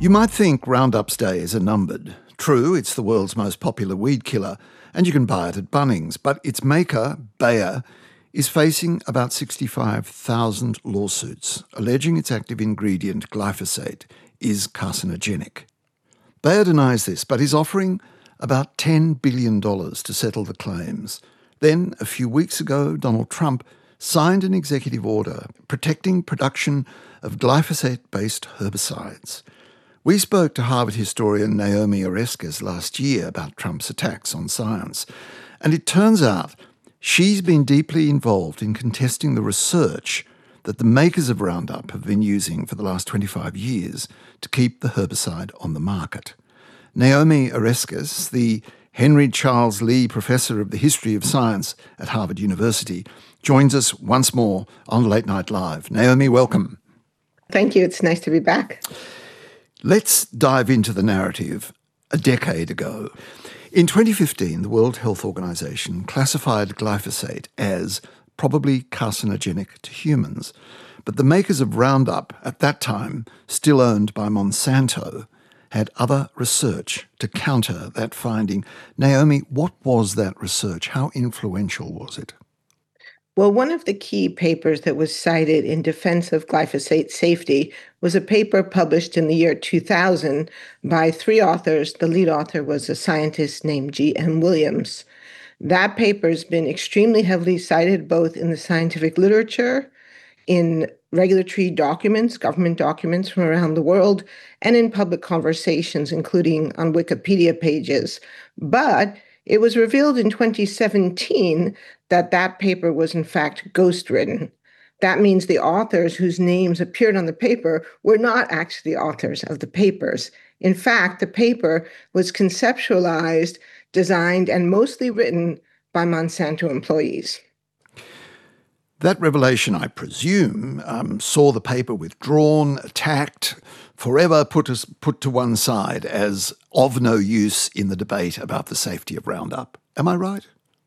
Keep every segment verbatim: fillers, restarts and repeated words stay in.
You might think Roundup's days are numbered. True, it's the world's most popular weed killer, and you can buy it at Bunnings, but its maker, Bayer, is facing about sixty-five thousand lawsuits alleging its active ingredient, glyphosate, is carcinogenic. Bayer denies this, but is offering about ten billion dollars to settle the claims. Then, a few weeks ago, Donald Trump signed an executive order protecting production of glyphosate-based herbicides. We spoke to Harvard historian Naomi Oreskes last year about Trump's attacks on science, and it turns out she's been deeply involved in contesting the research that the makers of Roundup have been using for the last twenty-five years to keep the herbicide on the market. Naomi Oreskes, the Henry Charles Lee Professor of the History of Science at Harvard University, joins us once more on Late Night Live. Naomi, welcome. Thank you. It's nice to be back. Let's dive into the narrative a decade ago. In twenty fifteen, the World Health Organization classified glyphosate as probably carcinogenic to humans, but the makers of Roundup, at that time still owned by Monsanto, had other research to counter that finding. Naomi, what was that research? How influential was it? Well, one of the key papers that was cited in defense of glyphosate safety was a paper published in the year two thousand by three authors. The lead author was a scientist named G M Williams. That paper has been extremely heavily cited both in the scientific literature, in regulatory documents, government documents from around the world, and in public conversations, including on Wikipedia pages. But it was revealed in twenty seventeen that that paper was in fact ghostwritten. That means the authors whose names appeared on the paper were not actually the authors of the papers. In fact, the paper was conceptualized, designed, and mostly written by Monsanto employees. That revelation, I presume, um, saw the paper withdrawn, attacked, forever put, as, put to one side as of no use in the debate about the safety of Roundup. Am I right?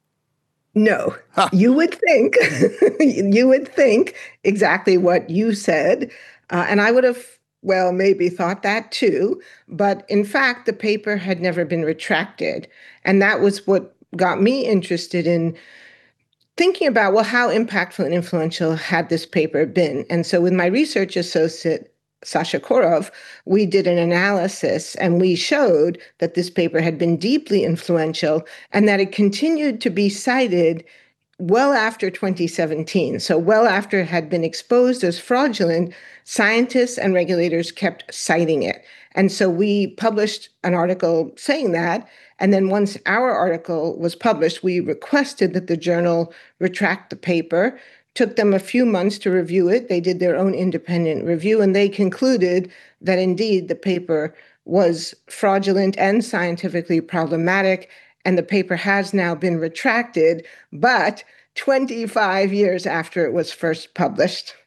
No. You would think, you would think exactly what you said. Uh, and I would have, well, maybe thought that too. But in fact, the paper had never been retracted. And that was what got me interested in thinking about, well, how impactful and influential had this paper been? And so with my research associate, Sasha Korov, we did an analysis and we showed that this paper had been deeply influential and that it continued to be cited well after twenty seventeen. So well after it had been exposed as fraudulent, scientists and regulators kept citing it. And so we published an article saying that. And then once our article was published, we requested that the journal retract the paper. Took them a few months to review it. They did their own independent review, and they concluded that indeed the paper was fraudulent and scientifically problematic, and the paper has now been retracted, but twenty-five years after it was first published.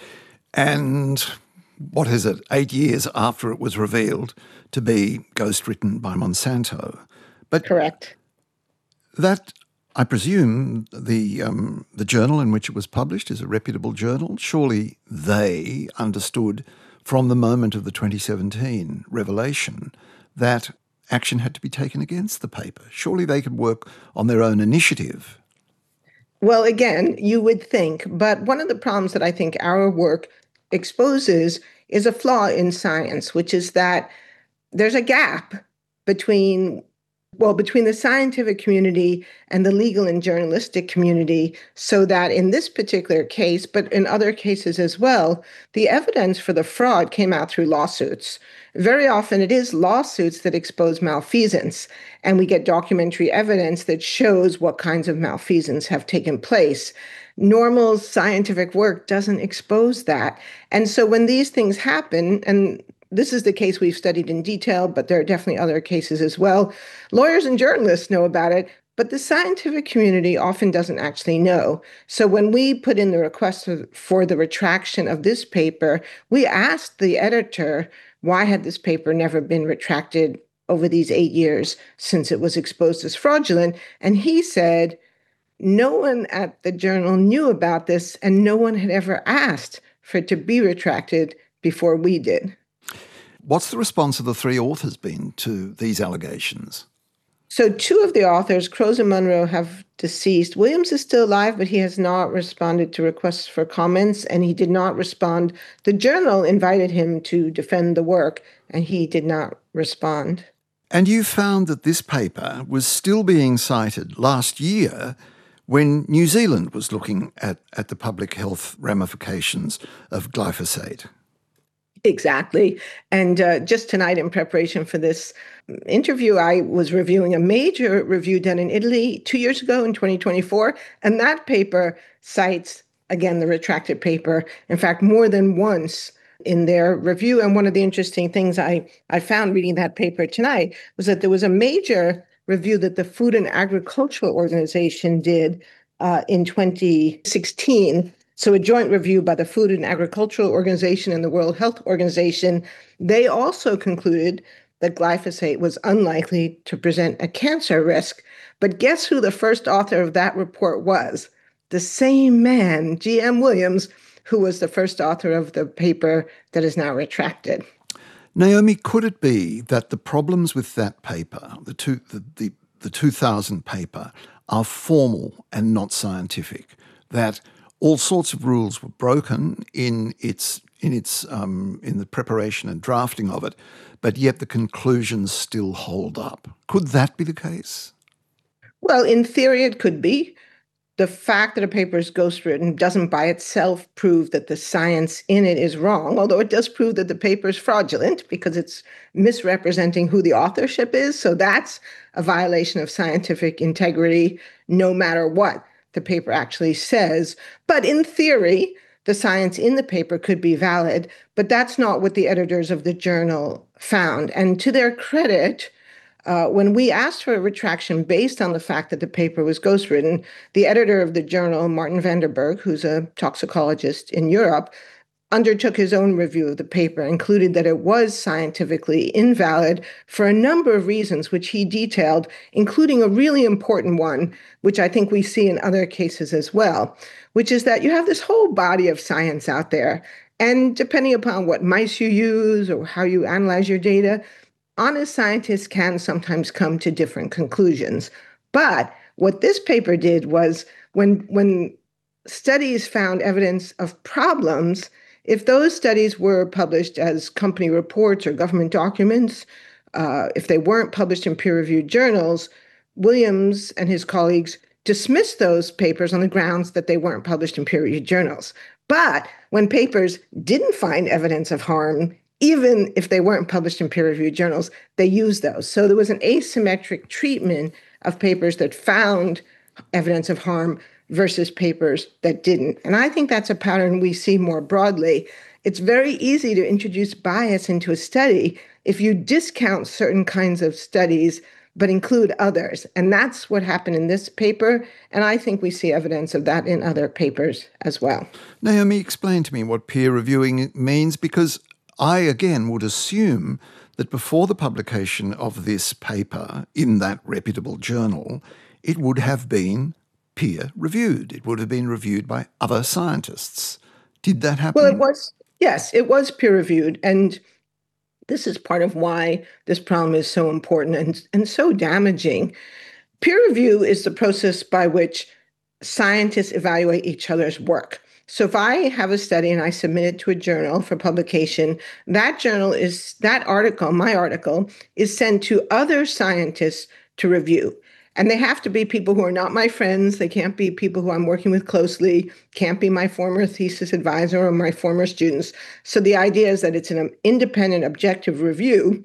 And what is it, eight years after it was revealed to be ghostwritten by Monsanto? But correct. That, I presume, the um, the journal in which it was published is a reputable journal. Surely they understood from the moment of the twenty seventeen revelation that action had to be taken against the paper. Surely they could work on their own initiative. Well, again, you would think, but one of the problems that I think our work exposes is a flaw in science, which is that there's a gap between Well, between the scientific community and the legal and journalistic community, so that in this particular case, but in other cases as well, the evidence for the fraud came out through lawsuits. Very often it is lawsuits that expose malfeasance, and we get documentary evidence that shows what kinds of malfeasance have taken place. Normal scientific work doesn't expose that. And so when these things happen, and this is the case we've studied in detail, but there are definitely other cases as well. Lawyers and journalists know about it, but the scientific community often doesn't actually know. So when we put in the request for the retraction of this paper, we asked the editor, why had this paper never been retracted over these eight years since it was exposed as fraudulent? And he said, no one at the journal knew about this, and no one had ever asked for it to be retracted before we did. What's the response of the three authors been to these allegations? So two of the authors, Croze and Munro, have deceased. Williams is still alive, but he has not responded to requests for comments, and he did not respond. The journal invited him to defend the work, and he did not respond. And you found that this paper was still being cited last year when New Zealand was looking at, at the public health ramifications of glyphosate. Exactly. And uh, just tonight, in preparation for this interview, I was reviewing a major review done in Italy two years ago in twenty twenty-four. And that paper cites, again, the retracted paper, in fact, more than once in their review. And one of the interesting things I, I found reading that paper tonight was that there was a major review that the Food and Agricultural Organization did uh, in twenty sixteen. So a joint review by the Food and Agricultural Organization and the World Health Organization. They also concluded that glyphosate was unlikely to present a cancer risk. But guess who the first author of that report was? The same man, G M Williams, who was the first author of the paper that is now retracted. Naomi, could it be that the problems with that paper, the, two, the, the, the two thousand paper, are formal and not scientific? That all sorts of rules were broken in its in its um, in the preparation and drafting of it, but yet the conclusions still hold up. Could that be the case? Well, in theory, it could be. The fact that a paper is ghostwritten doesn't by itself prove that the science in it is wrong, although it does prove that the paper is fraudulent because it's misrepresenting who the authorship is. So that's a violation of scientific integrity, no matter what the paper actually says. But in theory, the science in the paper could be valid, but that's not what the editors of the journal found. And to their credit, uh, when we asked for a retraction based on the fact that the paper was ghostwritten, the editor of the journal, Martin van der Berg, who's a toxicologist in Europe, undertook his own review of the paper, included that it was scientifically invalid for a number of reasons, which he detailed, including a really important one, which I think we see in other cases as well, which is that you have this whole body of science out there. And depending upon what mice you use or how you analyze your data, honest scientists can sometimes come to different conclusions. But what this paper did was when, when studies found evidence of problems, if those studies were published as company reports or government documents, uh, if they weren't published in peer-reviewed journals, Williams and his colleagues dismissed those papers on the grounds that they weren't published in peer-reviewed journals. But when papers didn't find evidence of harm, even if they weren't published in peer-reviewed journals, they used those. So there was an asymmetric treatment of papers that found evidence of harm versus papers that didn't. And I think that's a pattern we see more broadly. It's very easy to introduce bias into a study if you discount certain kinds of studies but include others. And that's what happened in this paper. And I think we see evidence of that in other papers as well. Naomi, explain to me what peer reviewing means, because I, again, would assume that before the publication of this paper in that reputable journal, it would have been peer-reviewed. It would have been reviewed by other scientists. Did that happen? Well, it was, yes, it was peer-reviewed. And this is part of why this problem is so important and, and so damaging. Peer review is the process by which scientists evaluate each other's work. So if I have a study and I submit it to a journal for publication, that journal is, that article, my article, is sent to other scientists to review. And they have to be people who are not my friends. They can't be people who I'm working with closely, can't be my former thesis advisor or my former students. So the idea is that it's an independent, objective review.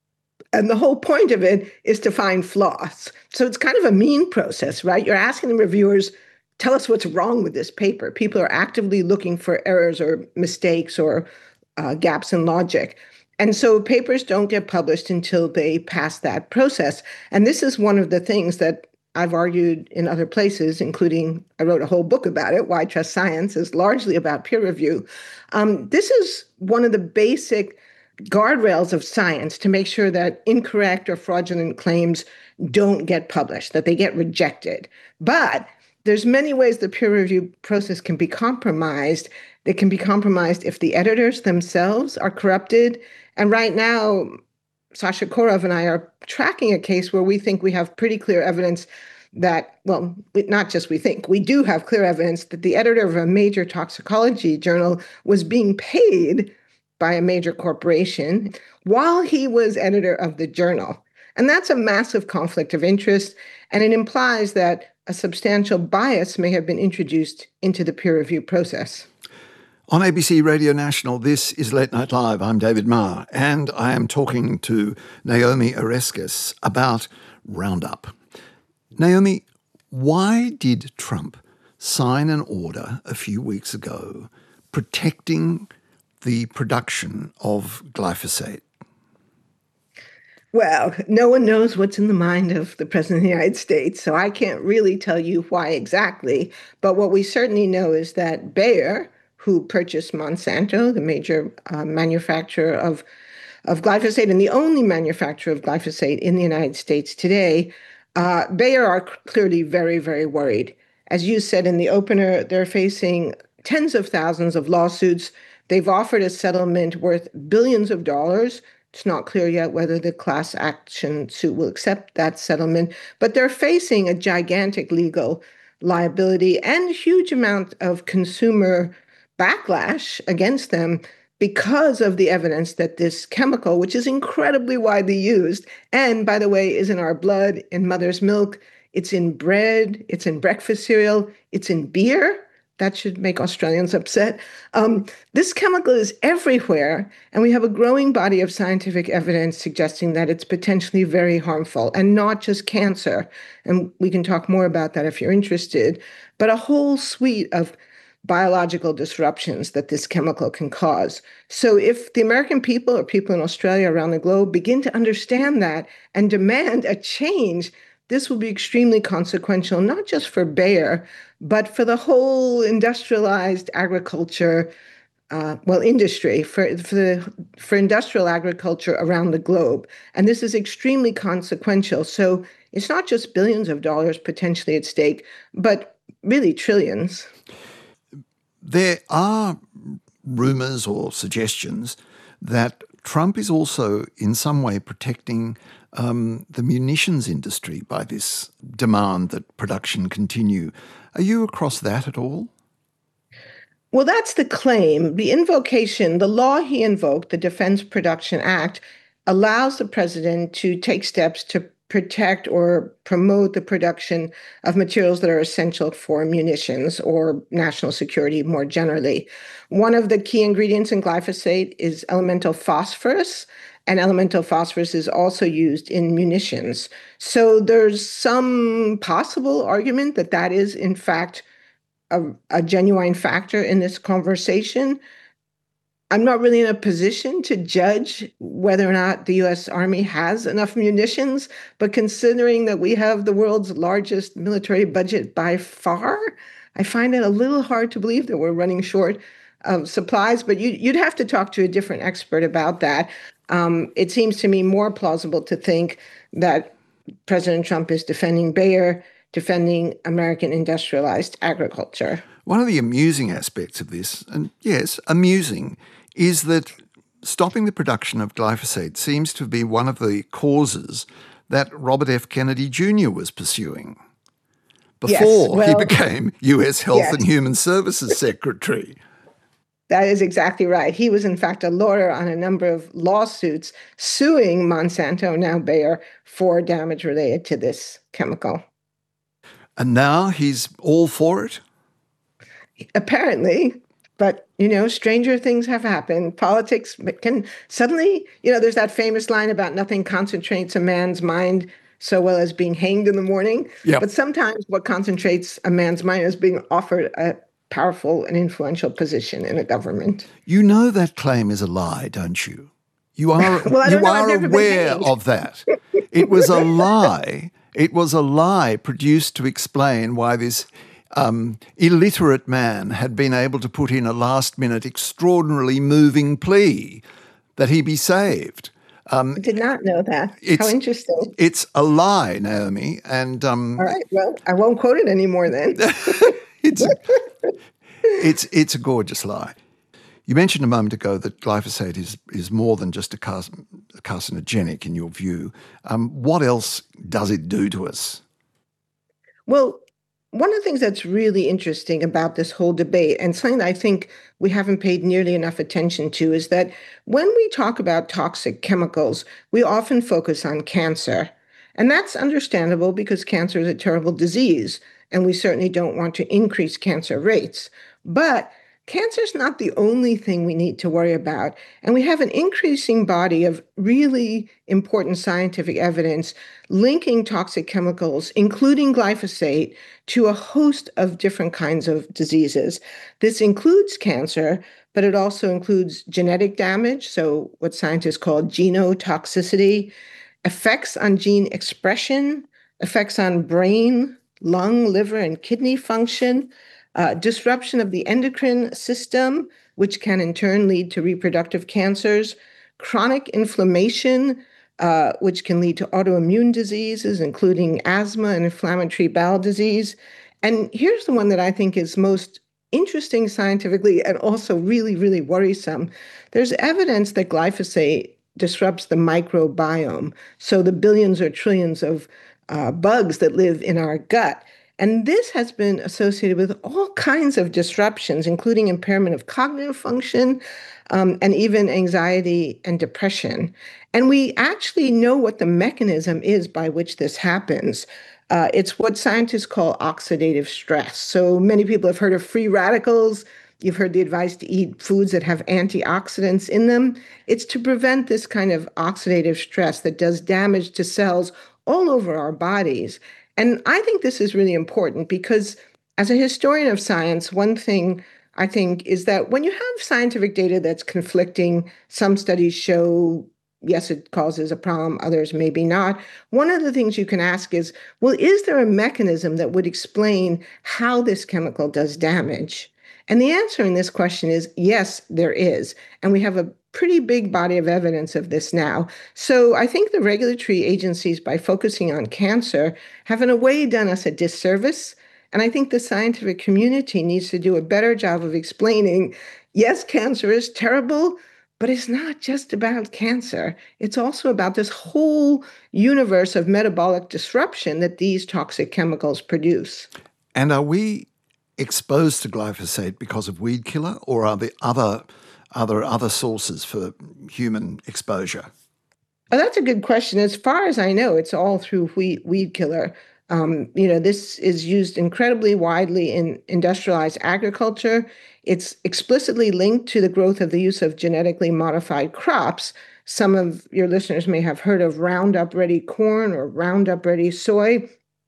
And the whole point of it is to find flaws. So it's kind of a mean process, right? You're asking the reviewers, tell us what's wrong with this paper. People are actively looking for errors or mistakes or uh, gaps in logic. And so papers don't get published until they pass that process. And this is one of the things that I've argued in other places, including I wrote a whole book about it, Why Trust Science, is largely about peer review. Um, this is one of the basic guardrails of science to make sure that incorrect or fraudulent claims don't get published, that they get rejected. But there's many ways the peer review process can be compromised. It can be compromised if the editors themselves are corrupted. And right now, Sasha Korov and I are tracking a case where we think we have pretty clear evidence that, well, not just we think, we do have clear evidence that the editor of a major toxicology journal was being paid by a major corporation while he was editor of the journal. And that's a massive conflict of interest, and it implies that a substantial bias may have been introduced into the peer review process. On A B C Radio National, this is Late Night Live. I'm David Marr, and I am talking to Naomi Oreskes about Roundup. Naomi, why did Trump sign an order a few weeks ago protecting the production of glyphosate? Well, no one knows what's in the mind of the President of the United States, so I can't really tell you why exactly. But what we certainly know is that Bayer, who purchased Monsanto, the major uh, manufacturer of, of glyphosate and the only manufacturer of glyphosate in the United States today, uh, Bayer are clearly very, very worried. As you said in the opener, they're facing tens of thousands of lawsuits. They've offered a settlement worth billions of dollars. It's not clear yet whether the class action suit will accept that settlement, but they're facing a gigantic legal liability and a huge amount of consumer backlash against them because of the evidence that this chemical, which is incredibly widely used, and by the way, is in our blood, in mother's milk, it's in bread, it's in breakfast cereal, it's in beer. That should make Australians upset. Um, this chemical is everywhere, and we have a growing body of scientific evidence suggesting that it's potentially very harmful, and not just cancer. And we can talk more about that if you're interested, but a whole suite of biological disruptions that this chemical can cause. So if the American people or people in Australia around the globe begin to understand that and demand a change, this will be extremely consequential, not just for Bayer, but for the whole industrialized agriculture, uh, well, industry, for, for, the, for industrial agriculture around the globe. And this is extremely consequential. So it's not just billions of dollars potentially at stake, but really trillions. There are rumours or suggestions that Trump is also in some way protecting um, the munitions industry by this demand that production continue. Are you across that at all? Well, that's the claim. The invocation, the law he invoked, the Defense Production Act, allows the president to take steps to protect or promote the production of materials that are essential for munitions or national security more generally. One of the key ingredients in glyphosate is elemental phosphorus, and elemental phosphorus is also used in munitions. So there's some possible argument that that is, in fact, a, a genuine factor in this conversation. I'm not really in a position to judge whether or not the U S Army has enough munitions, but considering that we have the world's largest military budget by far, I find it a little hard to believe that we're running short of supplies. But you, you'd have to talk to a different expert about that. Um, it seems to me more plausible to think that President Trump is defending Bayer, defending American industrialized agriculture. One of the amusing aspects of this, and yes, amusing, is that stopping the production of glyphosate seems to be one of the causes that Robert F. Kennedy Junior was pursuing before yes, well, he became U S Health yes. and Human Services Secretary. That is exactly right. He was, in fact, a lawyer on a number of lawsuits suing Monsanto, now Bayer, for damage related to this chemical. And now he's all for it? Apparently. But, you know, stranger things have happened. Politics can suddenly, you know, there's that famous line about nothing concentrates a man's mind so well as being hanged in the morning. Yep. But sometimes what concentrates a man's mind is being offered a powerful and influential position in a government. You know that claim is a lie, don't you? You are, well, you know, are aware of that. It was a lie. It was a lie produced to explain why this Um, illiterate man had been able to put in a last-minute, extraordinarily moving plea that he be saved. I did not know that. How It's interesting. it's a lie, Naomi, and um, All right. Well, I won't quote it anymore then. it's a, it's it's a gorgeous lie. You mentioned a moment ago that glyphosate is is more than just a, car- a carcinogenic in your view. Um, what else does it do to us? Well, one of the things that's really interesting about this whole debate, and something that I think we haven't paid nearly enough attention to, is that when we talk about toxic chemicals, we often focus on cancer. And that's understandable because cancer is a terrible disease, and we certainly don't want to increase cancer rates. But cancer is not the only thing we need to worry about. And we have an increasing body of really important scientific evidence linking toxic chemicals, including glyphosate, to a host of different kinds of diseases. This includes cancer, but it also includes genetic damage, so what scientists call genotoxicity, effects on gene expression, effects on brain, lung, liver, and kidney function, uh, disruption of the endocrine system, which can in turn lead to reproductive cancers, chronic inflammation, uh, which can lead to autoimmune diseases, including asthma and inflammatory bowel disease. And here's the one that I think is most interesting scientifically and also really, really worrisome. There's evidence that glyphosate disrupts the microbiome, so the billions or trillions of uh, bugs that live in our gut. And this has been associated with all kinds of disruptions, including impairment of cognitive function, um, and even anxiety and depression. And we actually know what the mechanism is by which this happens. Uh, it's what scientists call oxidative stress. So many people have heard of free radicals. You've heard the advice to eat foods that have antioxidants in them. It's to prevent this kind of oxidative stress that does damage to cells all over our bodies. And I think this is really important because, as a historian of science, one thing I think is that when you have scientific data that's conflicting, some studies show, yes, it causes a problem, others maybe not. One of the things you can ask is, well, is there a mechanism that would explain how this chemical does damage? And the answer in this question is yes, there is. And we have a pretty big body of evidence of this now. So I think the regulatory agencies, by focusing on cancer, have in a way done us a disservice. And I think the scientific community needs to do a better job of explaining, yes, cancer is terrible, but it's not just about cancer. It's also about this whole universe of metabolic disruption that these toxic chemicals produce. And are we exposed to glyphosate because of weed killer, or are there other other other sources for human exposure? Oh, that's a good question. As far as I know, it's all through weed, weed killer. Um, you know, this is used incredibly widely in industrialized agriculture. It's explicitly linked to the growth of the use of genetically modified crops. Some of your listeners may have heard of Roundup Ready corn or Roundup Ready soy.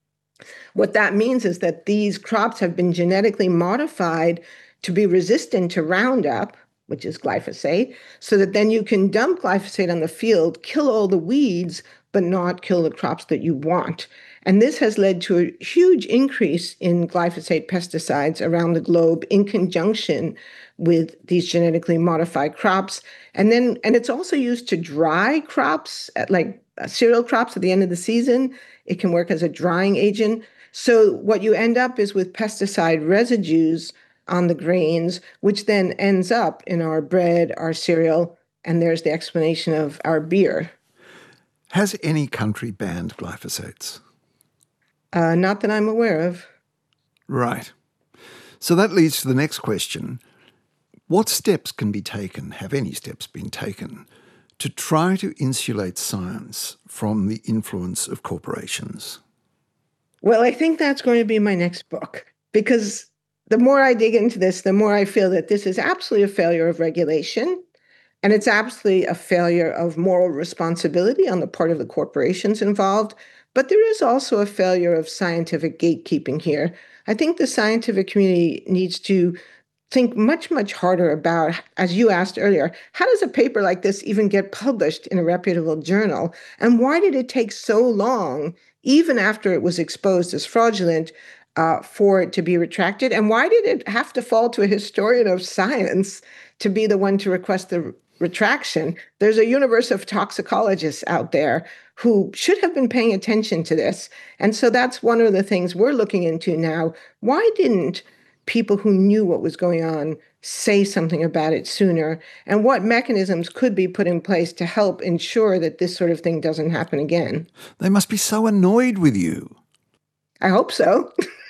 What that means is that these crops have been genetically modified to be resistant to Roundup, which is glyphosate, so that then you can dump glyphosate on the field, kill all the weeds, but not kill the crops that you want. And this has led to a huge increase in glyphosate pesticides around the globe in conjunction with these genetically modified crops. And then, and it's also used to dry crops, at like uh, cereal crops at the end of the season. It can work as a drying agent. So what you end up is with pesticide residues on the grains, which then ends up in our bread, our cereal, and there's the explanation of our beer. Has any country banned glyphosates? Uh, not that I'm aware of. Right. So that leads to the next question. What steps can be taken, have any steps been taken, to try to insulate science from the influence of corporations? Well, I think that's going to be my next book, because the more I dig into this, the more I feel that this is absolutely a failure of regulation, and it's absolutely a failure of moral responsibility on the part of the corporations involved. But there is also a failure of scientific gatekeeping here. I think the scientific community needs to think much, much harder about, as you asked earlier, how does a paper like this even get published in a reputable journal? And why did it take so long, even after it was exposed as fraudulent, uh, for it to be retracted? And why did it have to fall to a historian of science to be the one to request the retraction, there's a universe of toxicologists out there who should have been paying attention to this. And so that's one of the things we're looking into now. Why didn't people who knew what was going on say something about it sooner? And what mechanisms could be put in place to help ensure that this sort of thing doesn't happen again? They must be so annoyed with you. I hope so.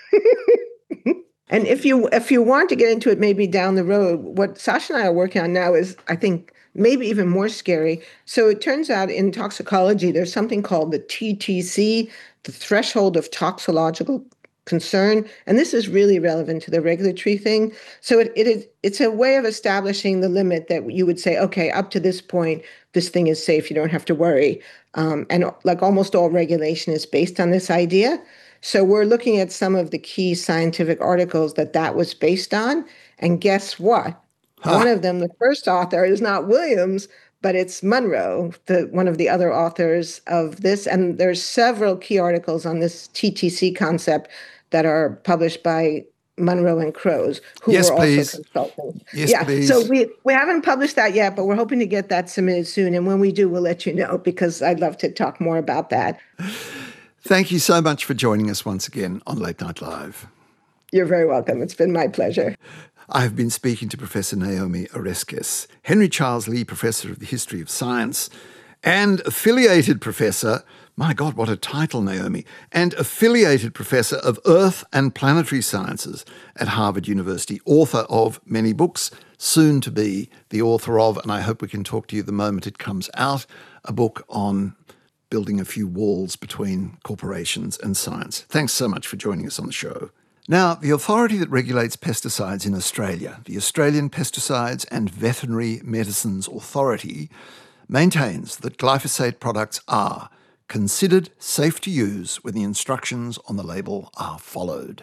And if you if you want to get into it maybe down the road, what Sasha and I are working on now is, I think, maybe even more scary. So it turns out in toxicology, there's something called the T T C, the threshold of toxicological concern. And this is really relevant to the regulatory thing. So it, it is it's a way of establishing the limit that you would say, okay, up to this point, this thing is safe. You don't have to worry. Um, and like almost all regulation is based on this idea. So we're looking at some of the key scientific articles that that was based on. And guess what? Huh. One of them, the first author, is not Williams, but it's Munro, the one of the other authors of this. And there's several key articles on this T T C concept that are published by Munro and Crows, who yes, were please. also consultants. Yes, yeah, please. So we, we haven't published that yet, but we're hoping to get that submitted soon. And when we do, we'll let you know, because I'd love to talk more about that. Thank you so much for joining us once again on Late Night Live. You're very welcome. It's been my pleasure. I have been speaking to Professor Naomi Oreskes, Henry Charles Lea Professor of the History of Science and affiliated professor, my God, what a title, Naomi, and affiliated professor of Earth and Planetary Sciences at Harvard University, author of many books, soon to be the author of, and I hope we can talk to you the moment it comes out, a book on building a few walls between corporations and science. Thanks so much for joining us on the show. Now, the authority that regulates pesticides in Australia, the Australian Pesticides and Veterinary Medicines Authority, maintains that glyphosate products are considered safe to use when the instructions on the label are followed.